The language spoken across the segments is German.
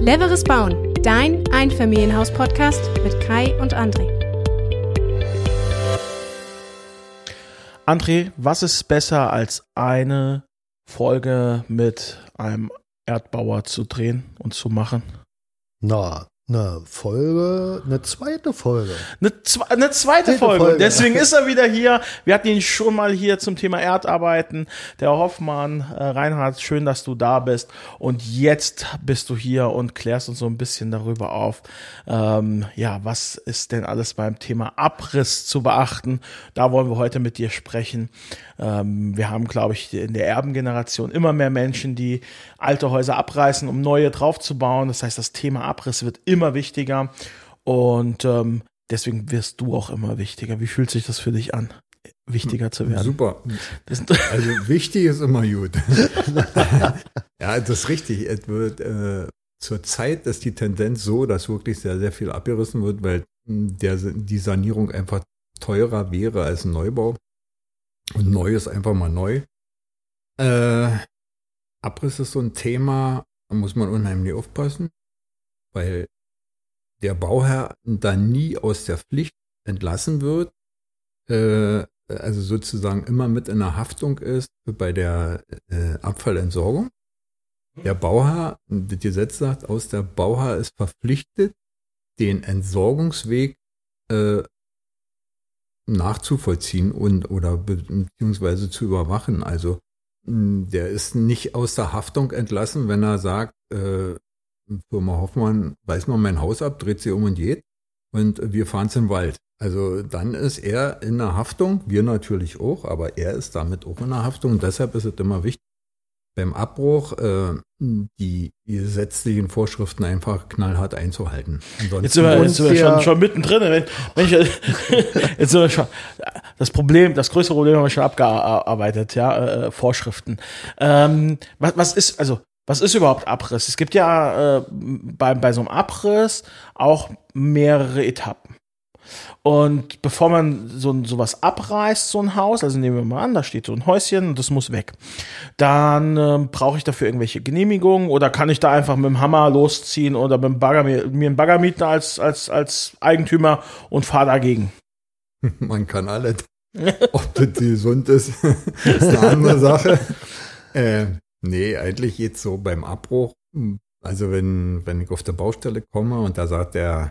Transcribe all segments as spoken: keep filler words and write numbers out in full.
Cleveres Bauen, dein Einfamilienhaus-Podcast mit Kai und André. André, was ist besser als eine Folge mit einem Erdbauer zu drehen und zu machen? Na, eine Folge, eine zweite Folge. Eine, zwe- eine zweite Zweite Folge. Folge. Deswegen ist er wieder hier. Wir hatten ihn schon mal hier zum Thema Erdarbeiten. Der Hoffmann, äh, Reinhard, schön, dass du da bist. Und jetzt bist du hier und klärst uns so ein bisschen darüber auf. Ähm, ja, was ist denn alles beim Thema Abriss zu beachten? Da wollen wir heute mit dir sprechen. Ähm, wir haben, glaube ich, in der Erbengeneration immer mehr Menschen, die alte Häuser abreißen, um neue draufzubauen. Das heißt, das Thema Abriss wird immer wichtiger und ähm, deswegen wirst du auch immer wichtiger. Wie fühlt sich das für dich an, wichtiger zu werden? Super. Also wichtig ist immer gut. Ja, das ist richtig. Es wird, äh, zurzeit ist die Tendenz so, dass wirklich sehr, sehr viel abgerissen wird, weil der, die Sanierung einfach teurer wäre als ein Neubau. Und neu ist einfach mal neu. Äh, Abriss ist so ein Thema, da muss man unheimlich aufpassen, weil der Bauherr da nie aus der Pflicht entlassen wird, äh, also sozusagen immer mit in der Haftung ist bei der äh, Abfallentsorgung. Der Bauherr, das Gesetz sagt, aus der Bauherr ist verpflichtet, den Entsorgungsweg äh, nachzuvollziehen und oder be- beziehungsweise zu überwachen. Also mh, der ist nicht aus der Haftung entlassen, wenn er sagt, äh, Firma Hoffmann reißt mal mein Haus ab, dreht sie um und geht und wir fahren in den Wald. Also dann ist er in der Haftung, wir natürlich auch, aber er ist damit auch in der Haftung und deshalb ist es immer wichtig, beim Abbruch äh, die gesetzlichen Vorschriften einfach knallhart einzuhalten. Ansonsten Jetzt sind wir, jetzt sind wir schon, schon mittendrin. Wenn, wenn ich, jetzt sind wir schon, das Problem, das größte Problem haben wir schon abgearbeitet, ja, äh, Vorschriften. Ähm, was, was ist, also, was ist überhaupt Abriss? Es gibt ja äh, bei, bei so einem Abriss auch mehrere Etappen. Und bevor man so sowas abreißt, so ein Haus, also nehmen wir mal an, da steht so ein Häuschen und das muss weg, dann äh, brauche ich dafür irgendwelche Genehmigungen oder kann ich da einfach mit dem Hammer losziehen oder mit dem Bagger, mir, mir einen Bagger mieten als, als, als Eigentümer und fahre dagegen? Man kann alles. Ob das gesund ist, ist eine andere Sache. Äh, nee, eigentlich geht's so beim Abbruch. Also wenn, wenn ich auf der Baustelle komme und da sagt der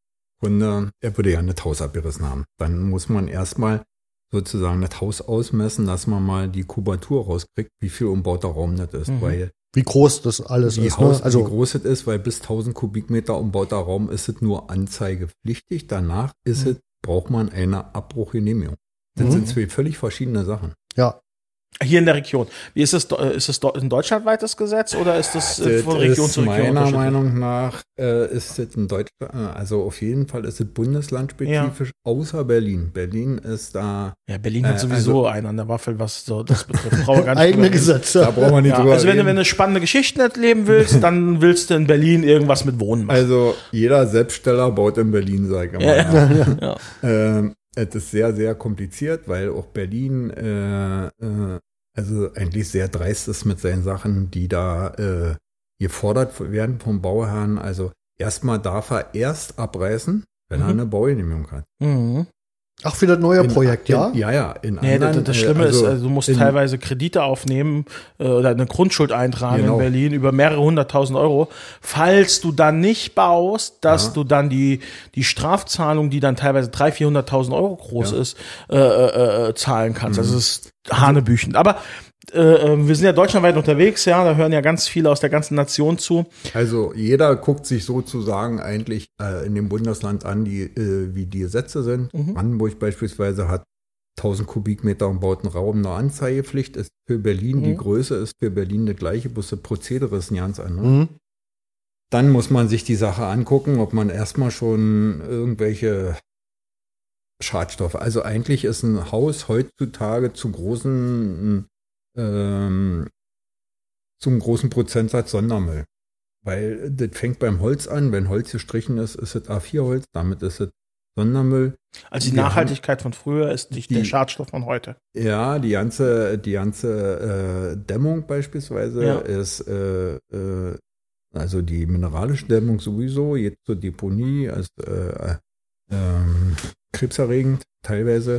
Kunde, er würde ja ein Haus abgerissen haben, dann muss man erstmal sozusagen das Haus ausmessen, dass man mal die Kubatur rauskriegt, wie viel umbauter Raum das ist. Mhm. Weil wie groß das alles wie ist. Haus, Ne? Also wie groß es ist, weil bis tausend Kubikmeter umbauter Raum ist es nur anzeigepflichtig. Danach ist mhm. es, braucht man eine Abbruchgenehmigung. Das mhm. sind zwei völlig verschiedene Sachen. Ja. Hier in der Region. Wie ist es, ist es ein deutschlandweites Gesetz oder ist das, das von Region zu Region? Meiner Meinung nach äh, ist es in Deutschland, also auf jeden Fall ist es bundeslandspezifisch, ja. Außer Berlin. Berlin ist da. Ja, Berlin hat sowieso also, einen an der Waffel, was so das betrifft. Brauchen wir gar nicht eigene Gesetze. Da brauchen wir nicht ja, drüber Also wenn reden. du, wenn du spannende Geschichten erleben willst, dann willst du in Berlin irgendwas mit Wohnen machen. Also jeder Selbststeller baut in Berlin, sag ich immer. Ja, ja. Ja. Ja. Ähm, es ist sehr, sehr kompliziert, weil auch Berlin äh, äh, also eigentlich sehr dreist ist mit seinen Sachen, die da äh, gefordert werden vom Bauherrn. Also erstmal darf er erst abreißen, wenn mhm. er eine Baugenehmigung hat. Mhm. Ach, für das neue in, Projekt, ja? In, ja, ja. In nee, anderen, das, das Schlimme also ist, also du musst in, teilweise Kredite aufnehmen äh, oder eine Grundschuld eintragen genau. in Berlin über mehrere hunderttausend Euro. Falls du dann nicht baust, dass ja. du dann die die Strafzahlung, die dann teilweise dreihunderttausend, vierhunderttausend Euro groß ja. ist, äh, äh, äh, zahlen kannst. Mhm. Also es ist hanebüchend. Aber äh, wir sind ja deutschlandweit unterwegs, ja, da hören ja ganz viele aus der ganzen Nation zu. Also jeder guckt sich sozusagen eigentlich äh, in dem Bundesland an, die, äh, wie die Gesetze sind. Mhm. Brandenburg beispielsweise hat tausend Kubikmeter umbauten Raum eine Anzeigepflicht, ist für Berlin, mhm. die Größe ist für Berlin das gleiche, bloß das Prozedere ist ein ganz anderes. Mhm. Dann muss man sich die Sache angucken, ob man erstmal schon irgendwelche Schadstoffe, also eigentlich ist ein Haus heutzutage zu großen Ähm, zum großen Prozentsatz Sondermüll. Weil das fängt beim Holz an, wenn Holz gestrichen ist, ist es A vier Holz, damit ist es Sondermüll. Also die Wir Nachhaltigkeit haben, von früher ist nicht die, der Schadstoff von heute. Ja, die ganze, die ganze äh, Dämmung beispielsweise ja. ist äh, äh, Also die mineralische Dämmung sowieso, jetzt zur Deponie, also äh, ähm, krebserregend teilweise.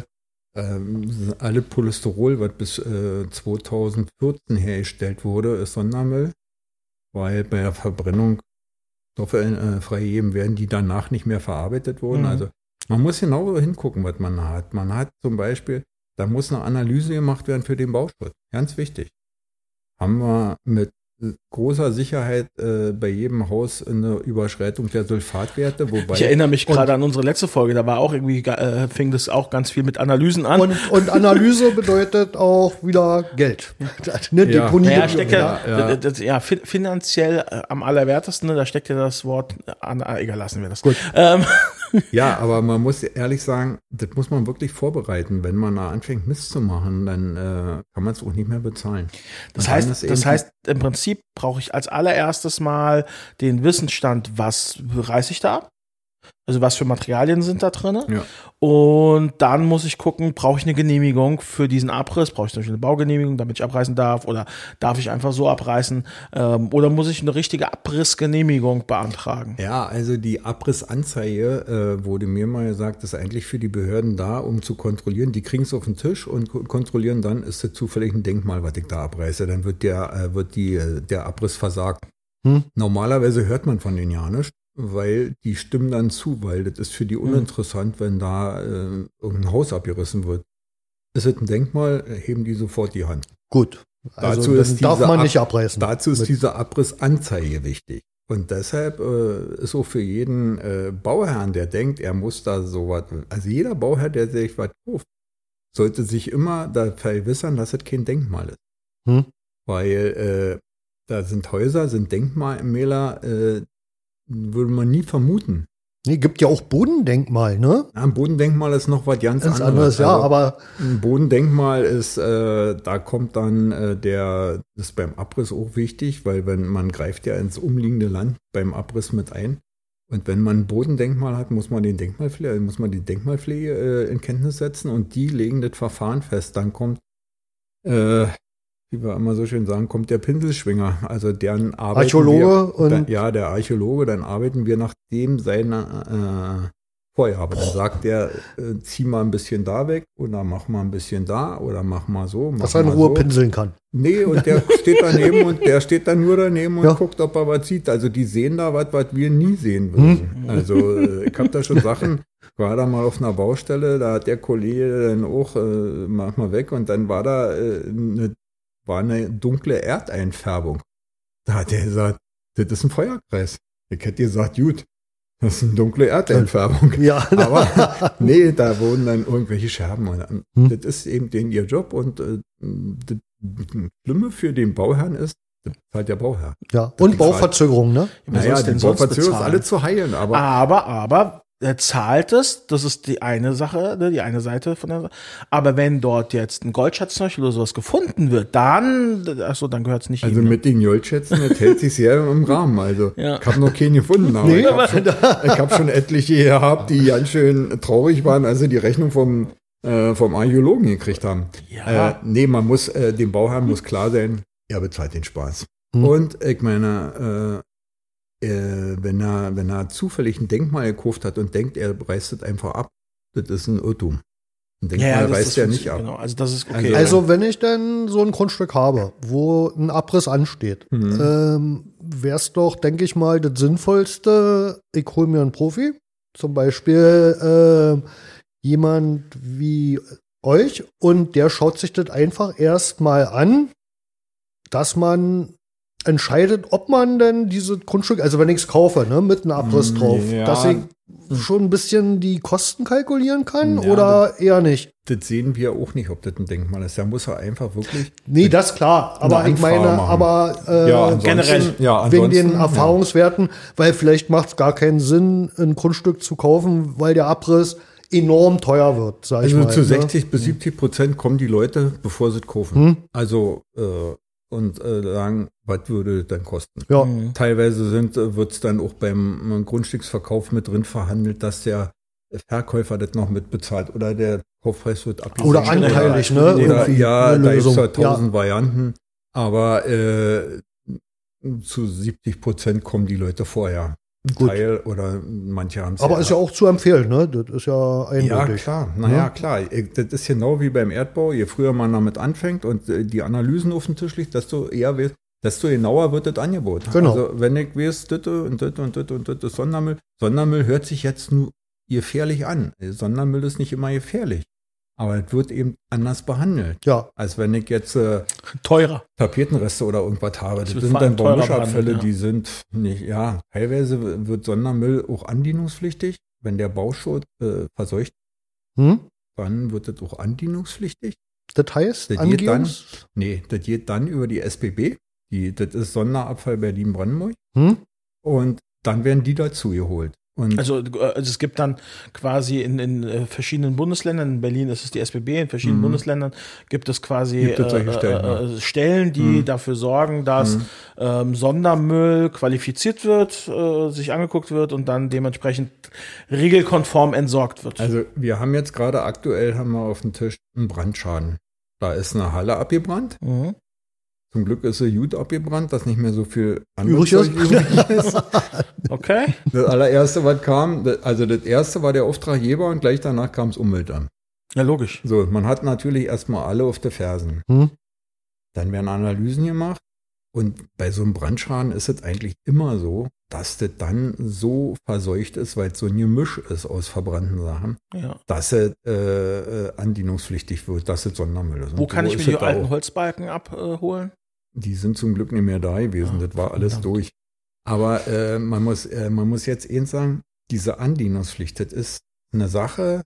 Ähm, alle Polysterol, was bis äh, zweitausendvierzehn hergestellt wurde, ist Sondermüll, weil bei der Verbrennung Stoffe äh, freigegeben werden, die danach nicht mehr verarbeitet wurden. Mhm. Also man muss genau hingucken, was man hat. Man hat zum Beispiel, da muss eine Analyse gemacht werden für den Bauschutz. Ganz wichtig. Haben wir mit großer Sicherheit äh, bei jedem Haus eine Überschreitung der Sulfatwerte. Wobei Ich erinnere mich gerade an unsere letzte Folge, da war auch irgendwie, äh, fing das auch ganz viel mit Analysen an. Und, und Analyse bedeutet auch wieder Geld. Ne, Ja. Deponieren. Naja, steckt ja, Ja, ja. Das, ja fin- finanziell äh, am allerwertesten, ne, da steckt ja das Wort, äh, an, ah, egal, lassen wir das. Gut. Ähm, Ja, aber man muss ehrlich sagen, das muss man wirklich vorbereiten. Wenn man da anfängt, Mist zu machen, dann äh, kann man es auch nicht mehr bezahlen. Das Und dann ist heißt, eben das die- heißt, im Prinzip brauche ich als allererstes mal den Wissensstand, was reiße ich da ab? Also was für Materialien sind da drin? Ja. Und dann muss ich gucken, brauche ich eine Genehmigung für diesen Abriss? Brauche ich zum Beispiel eine Baugenehmigung, damit ich abreißen darf? Oder darf ich einfach so abreißen? Ähm, oder muss ich eine richtige Abrissgenehmigung beantragen? Ja, also die Abrissanzeige äh, wurde mir mal gesagt, ist eigentlich für die Behörden da, um zu kontrollieren. Die kriegen es auf den Tisch und ko- kontrollieren dann, ist das zufällig ein Denkmal, was ich da abreiße. Dann wird der, äh, wird die, äh, der Abriss versagt. Hm. Normalerweise hört man von denen ja nicht, weil die stimmen dann zu, weil das ist für die uninteressant, wenn da äh, irgendein Haus abgerissen wird. Ist es ein Denkmal, heben die sofort die Hand. Gut. Also Dazu dann ist darf diese man Ab- nicht abreißen. Dazu ist Mit- diese Abrissanzeige wichtig. Und deshalb äh, ist auch für jeden äh, Bauherrn, der denkt, er muss da sowas, also jeder Bauherr, der sich was kauft, sollte sich immer da vergewissern, dass es kein Denkmal ist. Hm? Weil äh, da sind Häuser, sind Denkmäler, äh, würde man nie vermuten. Nee, gibt ja auch Bodendenkmal, ne? Ja, ein Bodendenkmal ist noch was ganz, Ganz anderes. anderes, ja, Also, aber ein Bodendenkmal ist, äh, da kommt dann äh, der, das ist beim Abriss auch wichtig, weil wenn man greift ja ins umliegende Land beim Abriss mit ein. Und wenn man ein Bodendenkmal hat, muss man den Denkmalpflege, muss man die Denkmalpflege äh, in Kenntnis setzen und die legen das Verfahren fest. Dann kommt, äh, wie wir immer so schön sagen, kommt der Pinselschwinger, also deren arbeiten Archäologe wir, und- dann, ja, der Archäologe, dann arbeiten wir nach dem seiner äh, Vorgabe. Dann sagt der, äh, zieh mal ein bisschen da weg oder mach mal ein bisschen da oder mach mal so. Mach dass er in mal Ruhe so. pinseln kann. Nee, und der steht daneben und der steht dann nur daneben und Ja. guckt, ob er was sieht. Also die sehen da was, was wir nie sehen würden. Also äh, ich habe da schon Sachen, ich war da mal auf einer Baustelle, da hat der Kollege dann auch, äh, mach mal weg und dann war da äh, eine, war eine dunkle Erdeinfärbung. Da hat er gesagt, das ist ein Feuerkreis. Ich hätte gesagt, gut, das ist eine dunkle Erdeinfärbung. Ja, Aber nee, da wurden dann irgendwelche Scherben. Und, Hm. Das ist eben den ihr Job und äh, das Schlimme für den Bauherrn ist, das zahlt der Bauherr. ja. Und Bauverzögerung, ne? Wer soll's Naja, denn die sonst Bauverzögerung ist bezahlen? alle zu heilen, aber Aber, aber, er zahlt es, das ist die eine Sache, ne, die eine Seite von der Sache. Aber wenn dort jetzt ein Goldschatz zum Beispiel oder sowas gefunden wird, dann, achso, dann gehört es nicht also ihm. ne? mit den Goldschätzen, das hält sich sehr im Rahmen. Also Ja. ich habe noch keinen gefunden, aber Nee, ich habe schon, ich hab schon etliche gehabt, die ganz schön traurig waren, als sie die Rechnung vom, äh, vom Archäologen gekriegt haben. Ja. Äh, nee, man muss, äh, dem Bauherrn muss klar sein, er bezahlt den Spaß. Hm. Und ich meine, äh, äh, wenn er, wenn er zufällig ein Denkmal gekauft hat und denkt, er reißt es einfach ab, das ist ein Irrtum. Ein Denkmal ja, das, reißt das er nicht ab. genau. Also das ist okay. Also- Also wenn ich denn so ein Grundstück habe, wo ein Abriss ansteht, Mhm. ähm, wäre es doch, denke ich mal, das Sinnvollste, ich hole mir einen Profi, zum Beispiel ähm, jemand wie euch, und der schaut sich das einfach erstmal an, dass man entscheidet, ob man denn diese Grundstück, also wenn ich es kaufe, ne, mit einem Abriss Mm, drauf, ja. dass ich schon ein bisschen die Kosten kalkulieren kann Ja, oder eher nicht. Das sehen wir auch nicht, ob das ein Denkmal ist. Da muss er einfach wirklich. Nee, das klar. Aber Eine ich meine, Anfrage machen. aber äh, Ja, ansonsten- generell. ja, wegen ansonsten, den Erfahrungswerten, weil vielleicht macht es gar keinen Sinn, ein Grundstück zu kaufen, weil der Abriss enorm teuer wird, sag ich Also mal. zu ne? sechzig bis siebzig Prozent kommen die Leute, bevor sie es kaufen. Hm. Also äh, und äh, sagen, was würde das dann kosten? Ja, Mhm. Teilweise wird es dann auch beim Grundstücksverkauf mit drin verhandelt, dass der Verkäufer das noch mitbezahlt oder der Kaufpreis wird abgesenkt. oder anteilig, ne? Oder, Irgendwie ja, eine da gibt es Lösung. ja tausend Varianten. Aber äh, zu siebzig Prozent kommen die Leute vorher. Ein Gut. Teil oder manche haben es Aber ist ja auch zu empfehlen, ne? Das ist ja eindeutig. Ja, klar. Naja, Ja. klar. Das ist genau wie beim Erdbau. Je früher man damit anfängt und äh, die Analysen auf den Tisch liegt, desto eher wird, desto genauer wird das Angebot. Genau. Also wenn ich weiß, das und das und das und das ist Sondermüll. Sondermüll hört sich jetzt nur gefährlich an. Sondermüll ist nicht immer gefährlich. Aber es wird eben anders behandelt. Ja. Als wenn ich jetzt äh, Teurer. Tapetenreste oder irgendwas habe. Das wird sind vor allem dann teurer Baumischabfälle, behandelt, ja. die sind nicht, ja, teilweise wird Sondermüll auch andienungspflichtig. Wenn der Bauschutt äh, verseucht, Hm? dann wird das auch andienungspflichtig. Das heißt, Das geht dann, Angehungs- nee, das geht dann über die S B B. Die, das ist Sonderabfall Berlin-Brandenburg. Hm? Und dann werden die dazu geholt. Und Also, äh, also es gibt dann quasi in, in äh, verschiedenen Bundesländern, in Berlin ist es die S B B, in verschiedenen Mhm. Bundesländern gibt es quasi Gibt es solche äh, Stellen, äh, ja. äh, Stellen, die Mhm. dafür sorgen, dass Mhm. ähm, Sondermüll qualifiziert wird, äh, sich angeguckt wird und dann dementsprechend regelkonform entsorgt wird. also wir haben jetzt gerade aktuell haben wir auf dem Tisch einen Brandschaden. Da ist eine Halle abgebrannt. Mhm. Zum Glück ist sie gut abgebrannt, dass nicht mehr so viel Übrig Zeug ist. übrig ist. Okay. Das allererste, was kam, das- also das erste war der Auftraggeber und gleich danach kam das Umweltamt. Ja, logisch. So, man hat natürlich erstmal alle auf der Fersen. Hm? Dann werden Analysen gemacht und bei so einem Brandschaden ist es eigentlich immer so, dass das dann so verseucht ist, weil es so ein Gemisch ist aus verbrannten Sachen, Ja. dass es äh, äh, andienungspflichtig wird, dass es Sondermüll ist. Und Wo kann so ich mir ist die es da alten auch. Holzbalken abholen? Die sind zum Glück nicht mehr da gewesen, Ja, das war alles verdammt. durch. Aber äh, man, muss, äh, man muss jetzt eins sagen, diese Andienungspflicht, das ist eine Sache,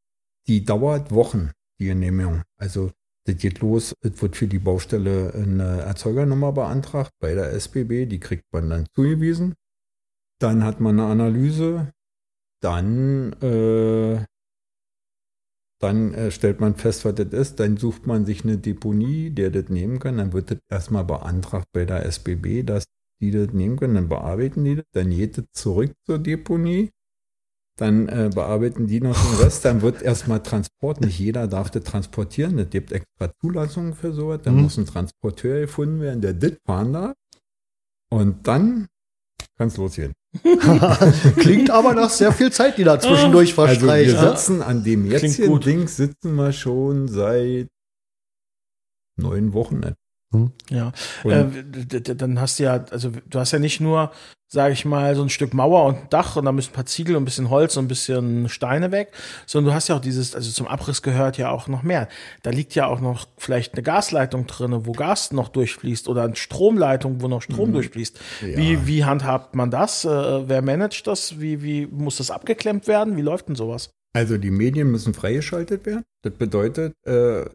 die dauert Wochen, die Genehmigung. Also das geht los, es wird für die Baustelle eine Erzeugernummer beantragt bei der S B B, die kriegt man dann zugewiesen. Dann hat man eine Analyse, dann, äh, dann äh, stellt man fest, was das ist, dann sucht man sich eine Deponie, der das nehmen kann, dann wird das erstmal beantragt bei der S B B, dass die das nehmen können, dann bearbeiten die das, dann geht das zurück zur Deponie, dann äh, bearbeiten die noch den Rest, dann wird erstmal Transport, nicht jeder darf das transportieren, das gibt extra Zulassungen für sowas, dann Mhm. muss ein Transporteur gefunden werden, der das fahren darf und dann kann es losgehen. Klingt aber nach sehr viel Zeit, die da zwischendurch Also verstreicht. wir ne? sitzen an dem Klingt jetzigen gut. Ding, sitzen wir schon seit neun Wochen. Nicht? Ja. Und Äh, d- d- dann hast du ja, also du hast ja nicht nur, sage ich mal, so ein Stück Mauer und ein Dach und da müssen ein paar Ziegel und ein bisschen Holz und ein bisschen Steine weg, sondern du hast ja auch dieses, also zum Abriss gehört ja auch noch mehr. Da liegt ja auch noch vielleicht eine Gasleitung drin, wo Gas noch durchfließt oder eine Stromleitung, wo noch Strom durchfließt. Ja. Wie, wie handhabt man das? Äh, wer managt das? Wie, wie muss das abgeklemmt werden? Wie läuft denn sowas? Also die Medien müssen freigeschaltet werden. Das bedeutet, äh,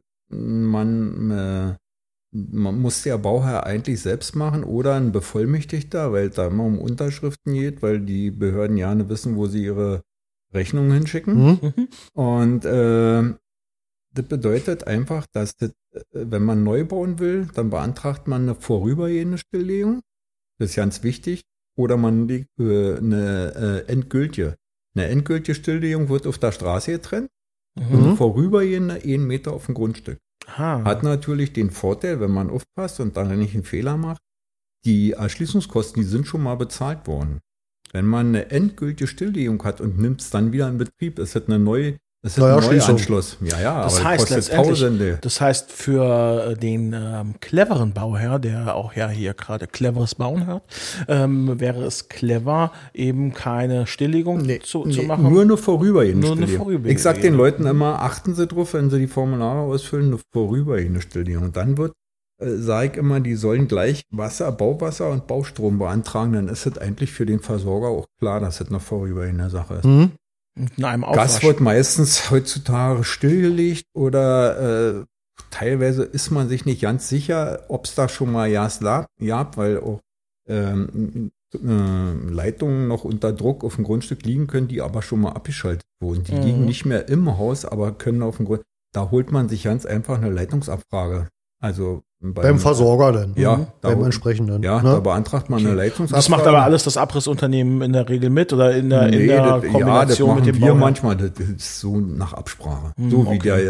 man, äh, man muss der Bauherr eigentlich selbst machen oder ein Bevollmächtigter, weil es da immer um Unterschriften geht, weil die Behörden ja nicht wissen, wo sie ihre Rechnungen hinschicken. Hm? Mhm. Und äh, das bedeutet einfach, dass das, äh, wenn man neu bauen will, dann beantragt man eine vorübergehende Stilllegung. Das ist ganz wichtig. Oder man legt äh, eine äh, endgültige. Eine endgültige Stilllegung wird auf der Straße getrennt und Mhm. eine vorübergehende einen Meter auf dem Grundstück. Aha. Hat natürlich den Vorteil, wenn man aufpasst und dann nicht einen Fehler macht, die Erschließungskosten, die sind schon mal bezahlt worden. Wenn man eine endgültige Stilllegung hat und nimmt es dann wieder in Betrieb, ist das eine neue, ist das ein Neuerschließung. Neuanschluss. Ja, ja, Das aber heißt kostet letztendlich- Tausende. Das heißt, für den ähm, cleveren Bauherr, der auch ja hier gerade cleveres Bauen hört, ähm, wäre es clever, eben keine Stilllegung zu, zu Nee, machen. Nur eine vorübergehende Nur eine Stilllegung. vorübergehende. Ich sag den Leuten immer, achten Sie drauf, wenn Sie die Formulare ausfüllen, eine vorübergehende Stilllegung. Und dann wird, äh, sage ich immer, die sollen gleich Wasser, Bauwasser und Baustrom beantragen. Dann ist es eigentlich für den Versorger auch klar, dass es eine vorübergehende Sache ist. Hm? in einem Gas Aufwasch. wird meistens heutzutage stillgelegt oder äh, teilweise ist man sich nicht ganz sicher, ob es da schon mal Gas gab, weil auch ähm, äh, Leitungen noch unter Druck auf dem Grundstück liegen können, die aber schon mal abgeschaltet wurden. Die Mhm. liegen nicht mehr im Haus, aber können auf dem Grund. Da holt man sich ganz einfach eine Leitungsabfrage. Also beim, Beim Versorger dann. Ja, Mhm. da, Beim entsprechenden. ja, ne? da beantragt man Okay. eine Leitungsabfrage. Das macht aber alles das Abrissunternehmen in der Regel mit oder in der, in Nee, der das, ja, das Kombination machen mit dem wir Bauherr? manchmal, das ist so nach Absprache. Hm, so wie okay. der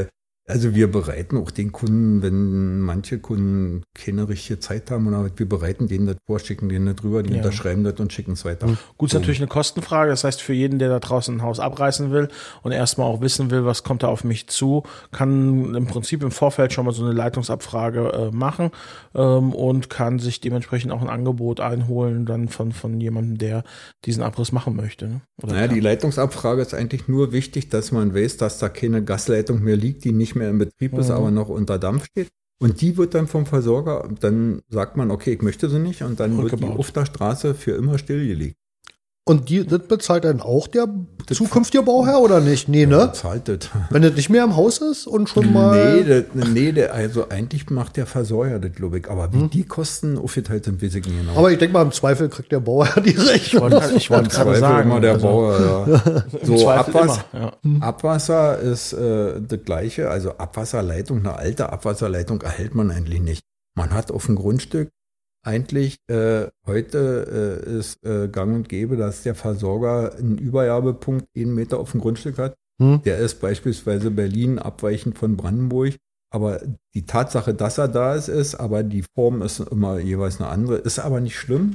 Also wir bereiten auch den Kunden, wenn manche Kunden keine richtige Zeit haben, oder wir bereiten denen das vor, schicken denen das drüber, die Ja. unterschreiben das und schicken es weiter. Gut, ist natürlich eine Kostenfrage. Das heißt, für jeden, der da draußen ein Haus abreißen will und erstmal auch wissen will, was kommt da auf mich zu, kann im Prinzip im Vorfeld schon mal so eine Leitungsabfrage äh, machen ähm, und kann sich dementsprechend auch ein Angebot einholen dann von, von jemandem, der diesen Abriss machen möchte. Ne? Oder Naja, kann. die Leitungsabfrage ist eigentlich nur wichtig, dass man weiß, dass da keine Gasleitung mehr liegt, die nicht mehr in Betrieb ist, Mhm. aber noch unter Dampf steht. Und die wird dann vom Versorger, dann sagt man, okay, ich möchte sie nicht, und dann wird die Rückgebaut. auf der Straße für immer stillgelegt. Und die, das bezahlt dann auch der zukünftige Bauherr oder nicht? Nee, ne? Zahlt das. Wenn das nicht mehr im Haus ist und schon mal. Nee, das, nee der, also eigentlich macht der Versorger das, glaube ich. Aber wie die Kosten aufgeteilt sind, weiß ich nicht genau. Aber ich denke mal, im Zweifel kriegt der Bauherr die Ich Rechnung. wollte halt- ich wollte Im gerade Zweifel sagen, immer der also, Bauer, ja. im So, Zweifel Abwasser, immer, ja. Abwasser ist äh, das Gleiche. Also Abwasserleitung, eine alte Abwasserleitung erhält man eigentlich nicht. Man hat auf dem Grundstück eigentlich äh, heute äh, ist äh, gang und gäbe, dass der Versorger einen Übergabepunkt einen Meter auf dem Grundstück hat. Hm. Der ist beispielsweise Berlin abweichend von Brandenburg. Aber die Tatsache, dass er da ist, ist, aber die Form ist immer jeweils eine andere. Ist aber nicht schlimm.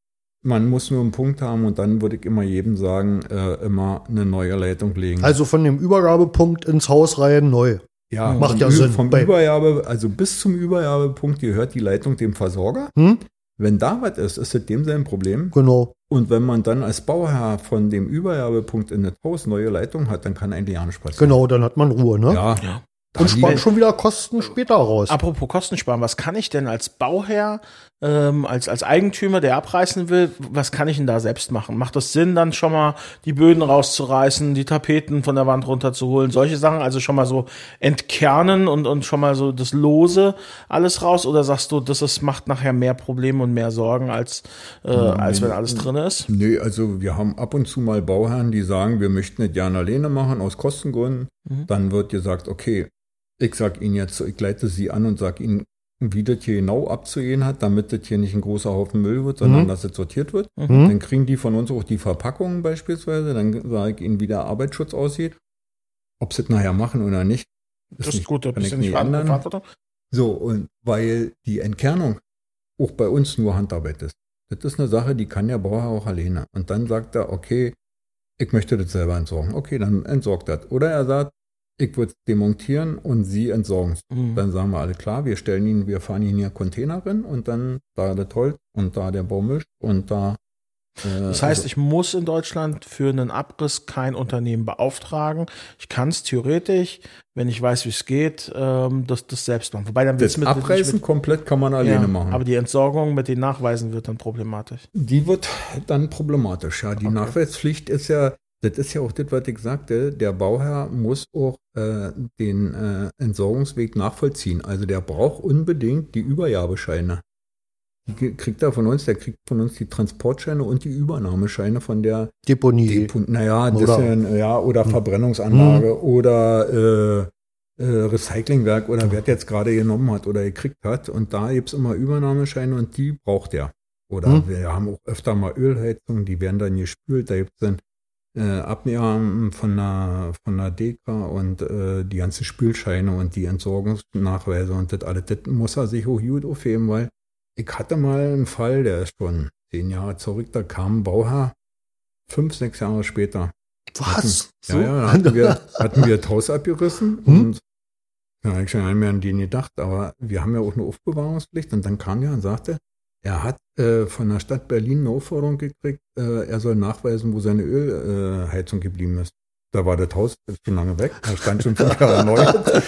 Man muss nur einen Punkt haben, und dann würde ich immer jedem sagen, äh, immer eine neue Leitung legen. Also von dem Übergabepunkt ins Haus rein neu. ja, macht vom ja Ü- Sinn. Vom Bei- Übergabe, also bis zum Übergabepunkt gehört die Leitung dem Versorger. Hm? Wenn da was ist, ist es dem sein Problem. Genau. Und wenn man dann als Bauherr von dem Übergabepunkt in das Haus neue Leitung hat, dann kann eigentlich auch nicht passieren. Genau, dann hat man Ruhe, ne? Ja. Ja. Da Und spart liegen- schon wieder Kosten später raus. Apropos Kosten sparen, was kann ich denn als Bauherr, ähm, als, als Eigentümer, der abreißen will, was kann ich denn da selbst machen? Macht das Sinn, dann schon mal die Böden rauszureißen, die Tapeten von der Wand runterzuholen, solche Sachen, also schon mal so entkernen und, und schon mal so das Lose alles raus? Oder sagst du, das ist, macht nachher mehr Probleme und mehr Sorgen, als, äh, als wenn alles drin ist? Nee, also wir haben ab und zu mal Bauherren, die sagen, wir möchten es gerne alleine machen, aus Kostengründen. Mhm. Dann wird gesagt, okay, ich sag Ihnen jetzt, ich leite Sie an und sag Ihnen, wie das hier genau abzugehen hat, damit das hier nicht ein großer Haufen Müll wird, sondern Mhm. dass es sortiert wird. Mhm. Dann kriegen die von uns auch die Verpackungen beispielsweise. Dann sage ich Ihnen, wie der Arbeitsschutz aussieht. Ob sie es nachher machen oder nicht, Das ist nicht- gut, da kann bist du ich nicht nie ändern. verantwortlich. So, und weil die Entkernung auch bei uns nur Handarbeit ist. Das ist eine Sache, die kann der Bauherr auch alleine. Und dann sagt er, okay, ich möchte das selber entsorgen. Okay, dann entsorgt das. Oder er sagt, ich würde es demontieren und Sie entsorgen es. Mhm. Dann sagen wir alle klar, wir stellen Ihnen, wir fahren Ihnen hier Container rein, und dann da das Holz und da der Baumilch und da. Äh, Das heißt, also, ich muss in Deutschland für einen Abriss kein Unternehmen beauftragen. Ich kann es theoretisch, wenn ich weiß, wie es geht, ähm, das, das selbst machen. Wobei dann wird's das mit, Abreißen mit, komplett kann man alleine ja, machen. aber die Entsorgung mit den Nachweisen wird dann problematisch. Die wird dann problematisch, ja. Die Okay. Nachweispflicht ist ja, das ist ja auch das, was ich sagte, der Bauherr muss auch äh, den äh, Entsorgungsweg nachvollziehen. Also der braucht unbedingt die Übergabescheine. Die ge- kriegt er von uns, der kriegt von uns die Transportscheine und die Übernahmescheine von der Deponie. Depo naja, das Oder- ist ja, ja, oder Verbrennungsanlage oder äh, äh, Recyclingwerk oder wer es jetzt gerade genommen hat oder gekriegt hat. Und da gibt es immer Übernahmescheine, und die braucht er. Oder Hm. wir haben auch öfter mal Ölheizungen, die werden dann gespült. Da gibt es dann äh, Abnehmer von der, von der Dekra und äh, die ganzen Spülscheine und die Entsorgungsnachweise und das alles. Das muss er sich auch gut aufheben, weil ich hatte mal einen Fall, der ist schon zehn Jahre zurück, da kam ein Bauherr, fünf, sechs Jahre später. Was? Ja, ja, da hatten wir, hatten wir das Haus abgerissen, Hm? und ja, ich schon einmal an den gedacht, aber wir haben ja auch eine Aufbewahrungspflicht, und dann kam er und sagte, er hat äh, von der Stadt Berlin eine Aufforderung gekriegt, äh, er soll nachweisen, wo seine Ölheizung äh, Heizung geblieben ist. Da war das Haus schon lange weg, da stand schon fünf Jahre neu.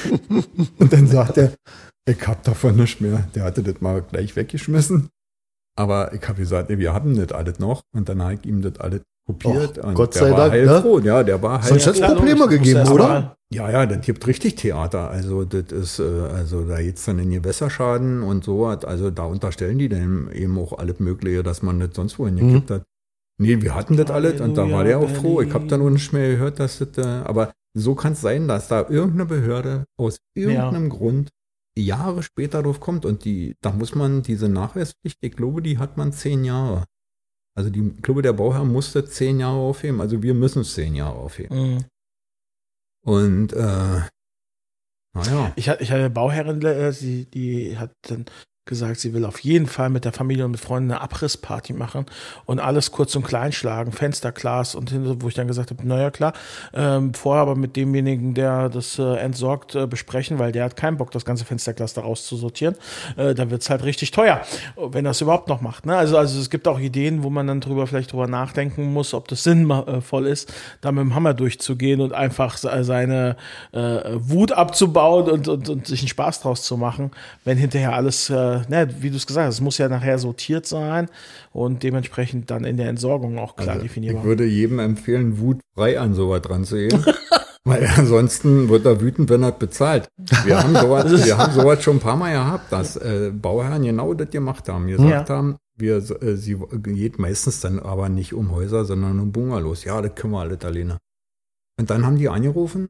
Und dann sagt er, ich hab davon nichts mehr. Der hatte das mal gleich weggeschmissen. Aber ich habe gesagt, nee, wir haben das alles noch. Und dann habe ich ihm das alles kopiert. Och, und Gott der sei war Dank, heilfroh. Ja, der war Sonst heilfroh. hätte es Probleme gegeben, oder? Ja, ja, das gibt richtig Theater. Also das ist, äh, also da geht's dann in Gewässerschaden und so was. Also da unterstellen die dann eben auch alles Mögliche, dass man das sonst wohin Mhm. gekippt hat. Nee, wir hatten das alles, und da war der auch froh. Ich habe dann auch nicht mehr gehört, dass das, äh, aber so kann es sein, dass da irgendeine Behörde aus irgendeinem Grund Jahre später drauf kommt, und die, da muss man diese Nachweispflicht, ich glaube, die hat man zehn Jahre. Also die, ich glaube, der Bauherr musste zehn Jahre aufheben, also wir müssen es zehn Jahre aufheben. Mhm. Und äh, Naja. Ich hatte, ich hatte eine Bauherrin, äh, sie, die hat dann gesagt, sie will auf jeden Fall mit der Familie und mit Freunden eine Abrissparty machen und alles kurz und klein schlagen, Fensterglas und hin, wo ich dann gesagt habe, naja klar, ähm, vorher aber mit demjenigen, der das äh, entsorgt, äh, besprechen, weil der hat keinen Bock, das ganze Fensterglas da rauszusortieren. Äh, dann wird's halt richtig teuer, wenn das überhaupt noch macht. Ne? Also, also es gibt auch Ideen, wo man dann drüber vielleicht drüber nachdenken muss, ob das sinnvoll ist, da mit dem Hammer durchzugehen und einfach seine äh, Wut abzubauen und, und, und sich einen Spaß draus zu machen, wenn hinterher alles äh, Ne, wie du es gesagt hast, es muss ja nachher sortiert sein und dementsprechend dann in der Entsorgung auch klar also definierbar. Ich würde jedem empfehlen, wutfrei an sowas dran zu gehen, weil ansonsten wird er wütend, wenn er bezahlt. Wir haben sowas, wir haben sowas schon ein paar Mal gehabt, dass äh, Bauherren genau das gemacht haben. Gesagt ja. haben, wir, äh, sie geht meistens dann aber nicht um Häuser, sondern um Bungalows. Ja, das können wir alle alleine. Und dann haben die angerufen.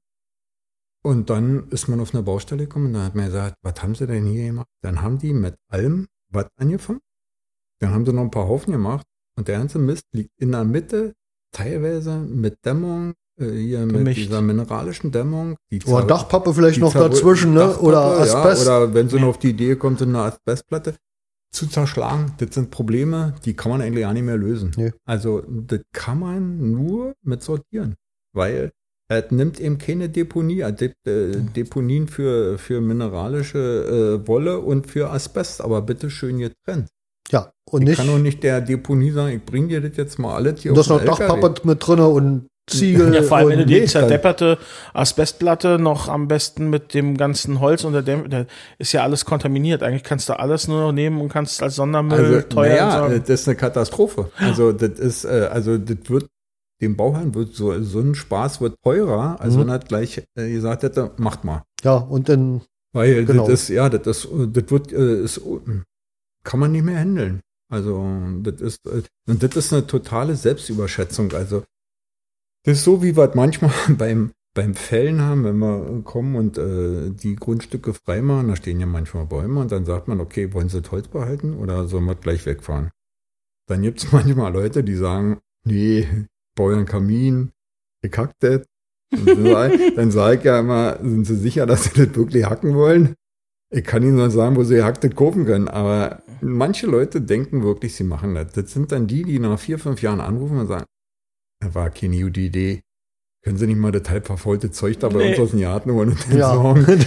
Und dann ist man auf eine Baustelle gekommen und dann hat man gesagt, was haben sie denn hier gemacht? Dann haben die mit allem was angefangen. Dann haben sie noch ein paar Haufen gemacht und der ganze Mist liegt in der Mitte, teilweise mit Dämmung, äh, hier mit Gemischt. dieser mineralischen Dämmung. Die Oder Zer- Dachpappe vielleicht die noch Zer- dazwischen, ne? Dachpappe, Oder Asbest. Ja, oder wenn sie noch auf die Idee kommt, so eine Asbestplatte zu zerschlagen. Das sind Probleme, die kann man eigentlich gar nicht mehr lösen. Nee. Also das kann man nur mit sortieren, weil es nimmt eben keine Deponie, De- äh, Deponien für, für mineralische äh, Wolle und für Asbest, aber bitte schön getrennt. Ja, und Ich nicht. kann doch nicht der Deponie sagen, ich bringe dir das jetzt mal alles hier Und das auf noch den L K W. Dachpappe mit drin und Ziegel. Ja, vor allem, wenn du und die nee, zerdepperte Asbestplatte noch am besten mit dem ganzen Holz und der Dämm- da ist ja alles kontaminiert. Eigentlich kannst du alles nur noch nehmen und kannst als Sondermüll Also, teuer naja, entsorgen. das ist eine Katastrophe. Also, das ist, äh, also, das wird, dem Bauherrn wird so, so ein Spaß wird teurer, als Mhm. wenn er gleich äh, gesagt hätte, macht mal. Ja, und dann, Weil Genau. das ist, ja, das ist, das wird, äh, ist, kann man nicht mehr handeln. Also, das ist, äh, und das ist eine totale Selbstüberschätzung. Also, das ist so, wie wir es manchmal beim, beim Fällen haben, wenn wir kommen und äh, die Grundstücke freimachen, da stehen ja manchmal Bäume und dann sagt man, okay, wollen Sie das Holz behalten oder sollen wir gleich wegfahren? Dann gibt es manchmal Leute, die sagen, nee, baue einen Kamin, ich hack das. Und dann sag- Dann sage ich ja immer, sind Sie sicher, dass Sie das wirklich hacken wollen? Ich kann Ihnen nur sagen, wo Sie gehacktes kaufen können, aber manche Leute denken wirklich, sie machen das. Das sind dann die, die nach vier, fünf Jahren anrufen und sagen, das war keine gute Idee. Können Sie nicht mal das halb verfaulte Zeug da bei Nee. uns aus dem Garten holen und ja. entsorgen?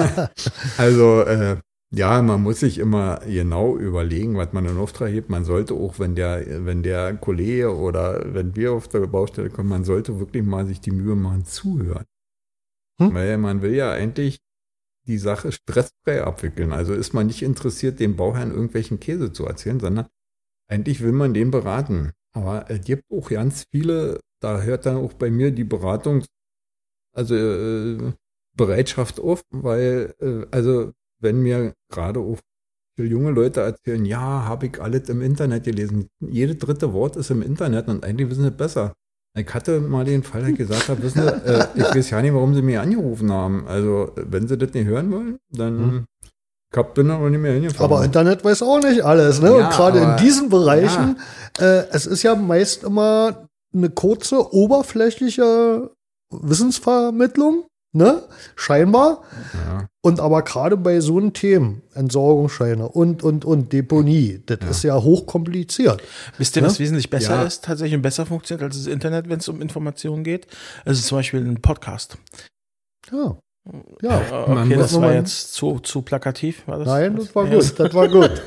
Also, äh, ja, man muss sich immer genau überlegen, was man in Auftrag gibt. Man sollte auch, wenn der, wenn der Kollege oder wenn wir auf der Baustelle kommen, man sollte wirklich mal sich die Mühe machen, zuhören. Hm? Weil man will ja eigentlich die Sache stressfrei abwickeln. Also ist man nicht interessiert, dem Bauherrn irgendwelchen Käse zu erzählen, sondern eigentlich will man den beraten. Aber es gibt auch ganz viele, da hört dann auch bei mir die Beratung, also äh, Bereitschaft auf, weil, äh, also wenn mir gerade auch viele junge Leute erzählen, ja, habe ich alles im Internet gelesen. Jedes dritte Wort ist im Internet und eigentlich wissen sie es besser. Ich hatte mal den Fall, dass ich gesagt habe, wissen Sie, äh, ich weiß ja nicht, warum Sie mich angerufen haben. Also, wenn Sie das nicht hören wollen, dann Hm. ich hab, bin aber nicht mehr hingefahren. Aber Internet weiß auch nicht alles, ne? Ja, und gerade in aber- diesen Bereichen, äh, es ist ja meist immer eine kurze, oberflächliche Wissensvermittlung, ne? Scheinbar. ja. Und aber gerade bei so einen Themen, Entsorgungsscheine und, und, und Deponie, das Ja. ist ja hochkompliziert. Wisst ihr, was wesentlich besser Ja. ist, tatsächlich und besser funktioniert als das Internet, wenn es um Informationen geht? Also zum Beispiel ein Podcast. Ja. Ja. Äh, okay, man muss das war nochmal- jetzt zu, zu plakativ. War das? Nein, das war Ja. gut, das war gut.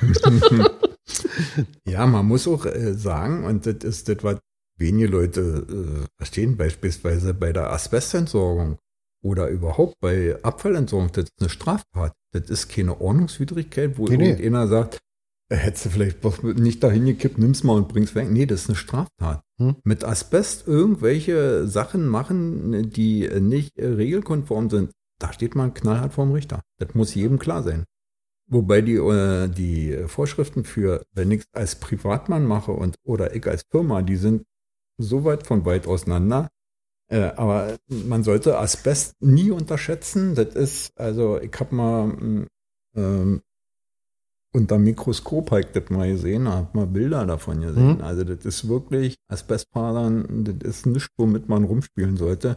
Ja, man muss auch äh, sagen, und das ist das, was wenige Leute äh, verstehen, beispielsweise bei der Asbestentsorgung oder überhaupt bei Abfallentsorgung, das ist eine Straftat. Das ist keine Ordnungswidrigkeit, wo Nee, nee. irgendeiner sagt, äh, hättest du vielleicht doch nicht dahin gekippt, nimm's mal und bring's weg. Nee, das ist eine Straftat. Hm. Mit Asbest irgendwelche Sachen machen, die äh, nicht äh, regelkonform sind, da steht man knallhart vorm Richter. Das muss jedem klar sein. Wobei die, äh, die Vorschriften für, wenn ich es als Privatmann mache und oder ich als Firma, die sind so weit von weit auseinander. Äh, aber man sollte Asbest nie unterschätzen. Das ist, also ich habe mal ähm, unter Mikroskop hab ich das mal gesehen, habe mal Bilder davon gesehen. Mhm. Also das ist wirklich Asbestfasern, das ist nichts, womit man rumspielen sollte.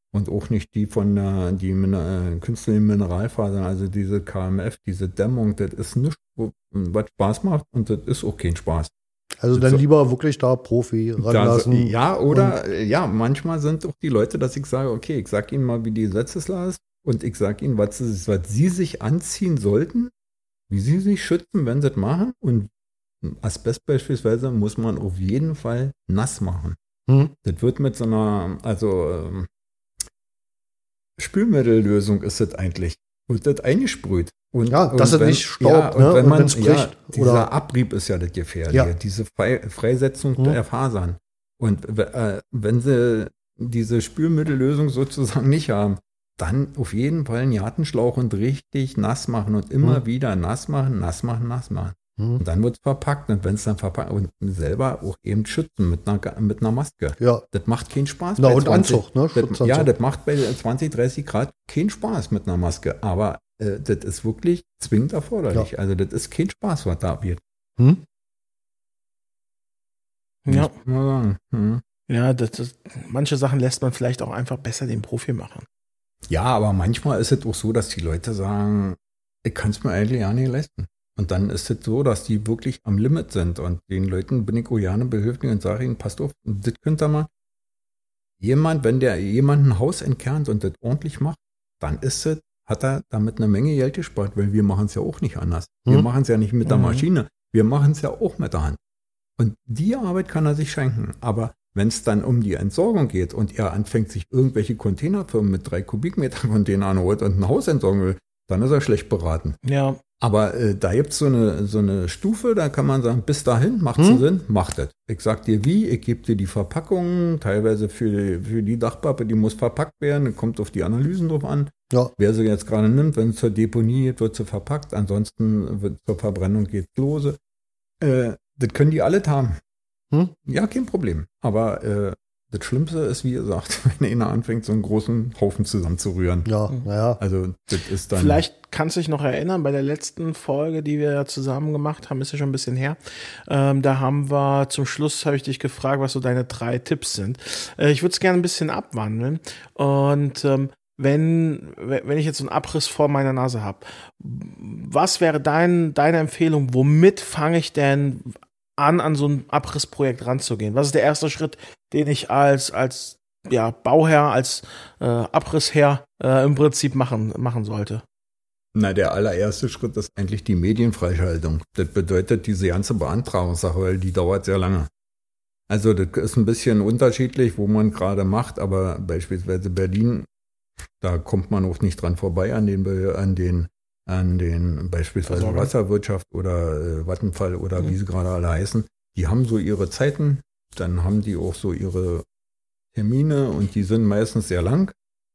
Und auch nicht die von der, die Miner- äh, künstlichen Mineralfasern, also diese K M F, diese Dämmung, das ist nichts, wo- was Spaß macht und das ist auch kein Spaß. Also dann lieber wirklich da Profi Da, ranlassen. ja, oder äh, ja, manchmal sind auch die Leute, dass ich sage, okay, ich sag Ihnen mal, wie die Gesetzeslage ist und ich sag Ihnen, was, ist, was Sie sich anziehen sollten, wie Sie sich schützen, wenn Sie das machen. Und Asbest beispielsweise muss man auf jeden Fall nass machen. Hm? Das wird mit so einer, also ähm, Spülmittellösung ist das eigentlich. Wird das eingesprüht. Und, Ja, dass es wenn- nicht staubt, ja, und ne? wenn Und man, wenn's ja, bricht, dieser oder- Abrieb ist ja das Gefährliche, Ja. diese Frei, Freisetzung Mhm. der Fasern. Und äh, wenn sie diese Spülmittellösung sozusagen nicht haben, dann auf jeden Fall einen Gartenschlauch und richtig nass machen und immer Mhm. wieder nass machen, nass machen, nass machen. Hm? Und dann wird es verpackt. Und wenn es dann verpackt und selber auch eben schützen mit einer, mit einer Maske. Ja. Das macht keinen Spaß. Na, bei und Anzug, ne? Das, Schutzanzug. ja, das macht bei zwanzig, dreißig Grad keinen Spaß mit einer Maske. Aber äh, das ist wirklich zwingend erforderlich. Ja. Also das ist kein Spaß, was da wird. Hm? Ja, Muss man sagen. Hm. ja das, das, manche Sachen lässt man vielleicht auch einfach besser den Profi machen. Ja, aber manchmal ist es auch so, dass die Leute sagen, ich kann es mir eigentlich ja nicht leisten. Und dann ist es so, dass die wirklich am Limit sind. Und den Leuten bin ich auch gerne behilflich und sage ihnen, passt auf, das könnt ihr mal. Jemand, wenn der jemand ein Haus entkernt und das ordentlich macht, dann ist es, hat er damit eine Menge Geld gespart, weil wir machen es ja auch nicht anders. Wir Hm. machen es ja nicht mit der Mhm. Maschine, wir machen es ja auch mit der Hand. Und die Arbeit kann er sich schenken. Aber wenn es dann um die Entsorgung geht und er anfängt, sich irgendwelche Containerfirmen mit drei Kubikmeter Containern holt und ein Haus entsorgen will, dann ist er schlecht beraten. Ja, Aber äh, da gibt es so eine, so eine Stufe, da kann man sagen, bis dahin, macht es Hm? Sinn, macht es. Ich sag dir wie, ich gebe dir die Verpackungen, teilweise für, für die Dachpappe, die muss verpackt werden, kommt auf die Analysen drauf an. Ja. Wer sie jetzt gerade nimmt, wenn es zur Deponie geht, wird sie verpackt, ansonsten wird zur Verbrennung geht lose. Äh, das können die alle haben. Hm? Ja, kein Problem. Aber äh, das Schlimmste ist, wie gesagt, wenn einer anfängt, so einen großen Haufen zusammenzurühren. Ja, Mhm. naja. Also das ist dann... vielleicht kannst du dich noch erinnern, bei der letzten Folge, die wir ja zusammen gemacht haben, ist ja schon ein bisschen her, ähm, da haben wir, zum Schluss habe ich dich gefragt, was so deine drei Tipps sind. Äh, ich würde es gerne ein bisschen abwandeln und ähm, wenn, wenn ich jetzt so einen Abriss vor meiner Nase habe, was wäre dein, deine Empfehlung, womit fange ich denn an, an so ein Abrissprojekt ranzugehen? Was ist der erste Schritt, den ich als, als ja, Bauherr, als äh, Abrissherr äh, im Prinzip machen, machen sollte? Na, der allererste Schritt ist eigentlich die Medienfreischaltung. Das bedeutet diese ganze Beantragungssache, weil die dauert sehr lange. Also das ist ein bisschen unterschiedlich, wo man gerade macht, aber beispielsweise Berlin, da kommt man auch nicht dran vorbei an den, an den, an den beispielsweise Versorgung. Wasserwirtschaft oder äh, Vattenfall oder Mhm. wie sie gerade alle heißen. Die haben so ihre Zeiten, dann haben die auch so ihre Termine und die sind meistens sehr lang.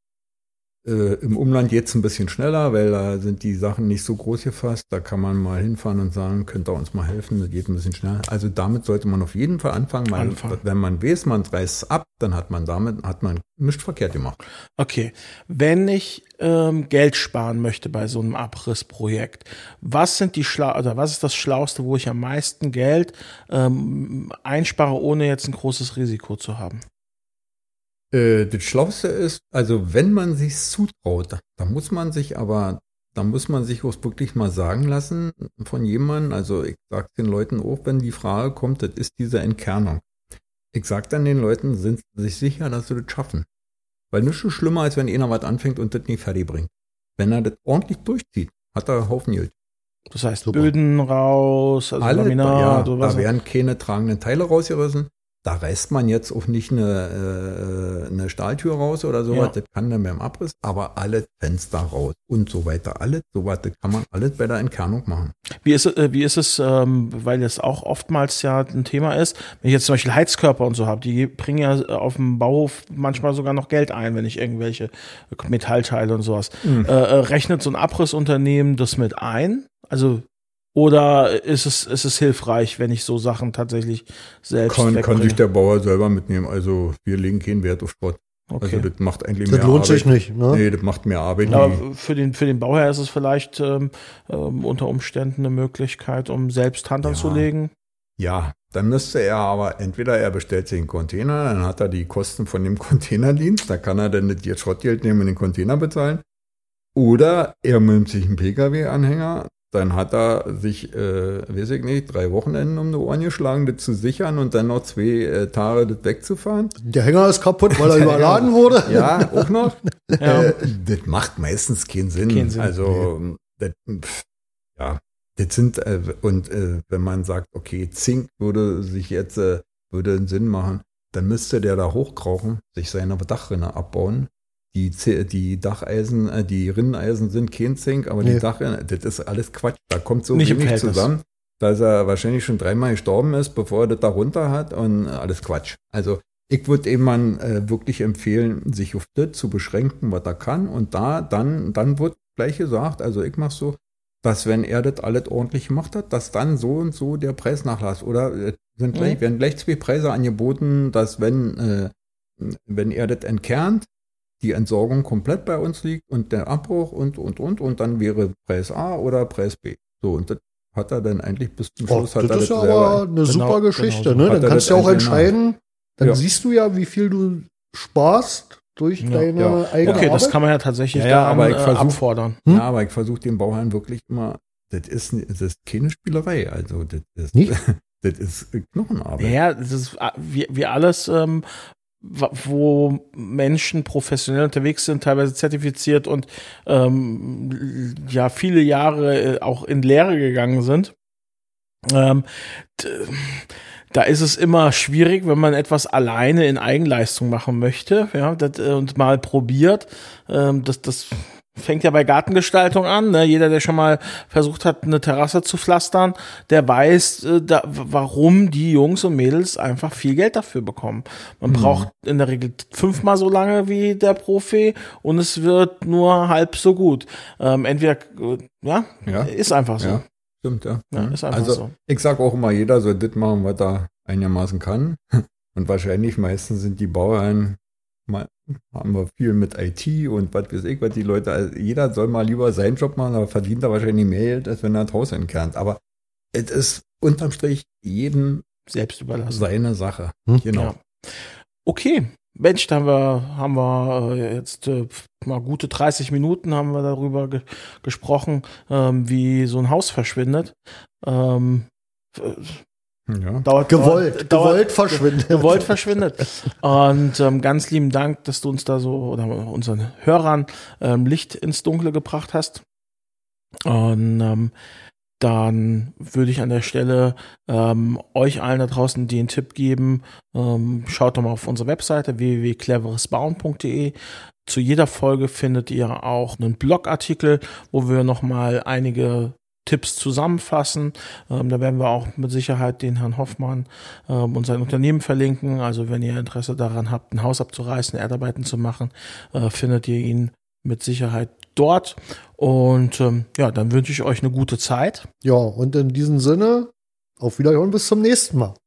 Äh, Im Umland geht es ein bisschen schneller, weil da sind die Sachen nicht so groß gefasst. Da kann man mal hinfahren und sagen, könnt ihr uns mal helfen, das geht ein bisschen schneller. Also damit sollte man auf jeden Fall anfangen, weil Anfangen. wenn man weiß, man reißt es ab, dann hat man damit hat man nichts verkehrt gemacht. Okay, wenn ich ähm, Geld sparen möchte bei so einem Abrissprojekt, was sind die Schlau oder was ist das Schlauste, wo ich am meisten Geld ähm, einspare, ohne jetzt ein großes Risiko zu haben? Äh, das Schlauste ist, also wenn man sich zutraut, da muss man sich aber, da muss man sich auch wirklich mal sagen lassen von jemandem, also ich sage den Leuten auch, wenn die Frage kommt, das ist diese Entkernung. Ich sage dann den Leuten, sind sie sich sicher, dass sie das schaffen. Weil nichts so schlimmer, als wenn einer was anfängt und das nicht fertig bringt. Wenn er das ordentlich durchzieht, hat er einen Haufen Geld. Das heißt, Super. Böden raus, also Alle, Laminat, ja, oder da was? werden keine tragenden Teile rausgerissen. Da reißt man jetzt auch nicht eine, äh, eine Stahltür raus oder sowas, Ja. das kann dann beim Abriss, aber alle Fenster raus und so weiter. Alles, sowas, das kann man alles bei der Entkernung machen. Wie ist, äh, wie ist es, ähm, weil das auch oftmals ja ein Thema ist, wenn ich jetzt zum Beispiel Heizkörper und so habe, die bringen ja auf dem Bauhof manchmal sogar noch Geld ein, wenn ich irgendwelche Metallteile und sowas. Mhm. Äh, äh, rechnet so ein Abrissunternehmen das mit ein? Also, oder ist es, ist es hilfreich, wenn ich so Sachen tatsächlich selbst Kann, kann wegbringe? sich der Bauer selber mitnehmen. Also wir legen keinen Wert auf Schrott. Okay. Also das macht eigentlich Das mehr lohnt Arbeit. sich nicht, ne? Nee, das macht mehr Arbeit. Aber wie- für den, für den Bauherr ist es vielleicht ähm, ähm, unter Umständen eine Möglichkeit, um selbst Hand Ja. anzulegen. Ja, dann müsste er aber, entweder er bestellt sich einen Container, dann hat er die Kosten von dem Containerdienst, da kann er dann das Schrottgeld nehmen und den Container bezahlen. Oder er nimmt sich einen Pkw-Anhänger, dann hat er sich, äh, weiß ich nicht, drei Wochenenden um die Ohren geschlagen, das zu sichern und dann noch zwei äh, Tage das wegzufahren. Der Hänger ist kaputt, weil er überladen wurde. Ja, auch noch. Ja. Äh, das macht meistens keinen Sinn. Keinen Sinn. Also, das, pff, ja, das sind, äh, und äh, wenn man sagt, okay, Zink würde sich jetzt, äh, würde einen Sinn machen, dann müsste der da hochkrauchen, sich seine Dachrinne abbauen. Die, die Dacheisen, äh, die Rinneneisen sind kein Zink, aber Nee. die Dachrinne, das ist alles Quatsch. Da kommt so Nicht im wenig Verhältnis. zusammen, dass er wahrscheinlich schon dreimal gestorben ist, bevor er das da runter hat und alles Quatsch. Also ich würde eben mal äh, wirklich empfehlen, sich auf das zu beschränken, was er kann. Und da, dann, dann wird gleich gesagt, also ich mache so, dass wenn er das alles ordentlich gemacht hat, dass dann so und so der Preisnachlass oder äh, sind gleich, Mhm. werden gleich zwei Preise angeboten, dass wenn, äh, wenn er das entkernt, die Entsorgung komplett bei uns liegt und der Abbruch und, und, und, und dann wäre Preis A oder Preis B. So, und das hat er dann eigentlich bis zum Oh, Schluss hat das er ist ja selber- aber eine super Geschichte. genau so. Ne? Hat Dann er kannst du das ja auch eigentlich entscheiden, dann Ja. siehst du ja, wie viel du sparst durch Ja. deine Ja. eigene Okay, das Arbeit. kann man ja tatsächlich Ja, ja, da aber äh, ich versuch- abfordern. Hm? Ja, aber ich versuche den Bauherrn wirklich immer, das ist, das ist keine Spielerei, also das ist, Nicht? das ist Knochenarbeit. Ja, das ist äh, wie, wie alles, ähm, wa- wo Menschen professionell unterwegs sind, teilweise zertifiziert und ähm, ja viele Jahre äh, auch in Lehre gegangen sind. Ähm, d- da ist es immer schwierig, wenn man etwas alleine in Eigenleistung machen möchte, ja, das, äh, und mal probiert. Ähm, das, das fängt ja bei Gartengestaltung an. Ne? Jeder, der schon mal versucht hat, eine Terrasse zu pflastern, der weiß, äh, da, warum die Jungs und Mädels einfach viel Geld dafür bekommen. Man braucht in der Regel fünfmal so lange wie der Profi und es wird nur halb so gut. Ähm, entweder, äh, ja, Ja. ist einfach so. Ja, stimmt, ja. Ja, ist einfach also, so. ich sag auch immer, jeder soll das machen, was er einigermaßen kann. Und wahrscheinlich meistens sind die Bauern, mal, haben wir viel mit I T und was weiß ich, was die Leute, also jeder soll mal lieber seinen Job machen, aber verdient er wahrscheinlich mehr Geld, als wenn er das Haus entkernt. Aber es ist unterm Strich jedem Selbst überlassen. seine Sache. Hm? Genau. Ja. Okay, Mensch, da haben wir, haben wir äh, jetzt äh, mal gute dreißig Minuten haben wir darüber ge gesprochen, ähm, wie so ein Haus verschwindet. Ähm, äh, Ja. dauert, Gewollt, dauert, gewollt verschwindet. Gewollt verschwindet. Und ähm, ganz lieben Dank, dass du uns da so oder unseren Hörern ähm, Licht ins Dunkle gebracht hast. Und ähm, dann würde ich an der Stelle ähm, euch allen da draußen den Tipp geben, ähm, schaut doch mal auf unsere Webseite w w w punkt cleveres bauen punkt de. Zu jeder Folge findet ihr auch einen Blogartikel, wo wir nochmal einige Tipps zusammenfassen. Ähm, da werden wir auch mit Sicherheit den Herrn Hoffmann ähm, und sein Unternehmen verlinken. Also wenn ihr Interesse daran habt, ein Haus abzureißen, Erdarbeiten zu machen, äh, findet ihr ihn mit Sicherheit dort. Und ähm, ja, dann wünsche ich euch eine gute Zeit. Ja, und in diesem Sinne, auf Wiederhören bis zum nächsten Mal.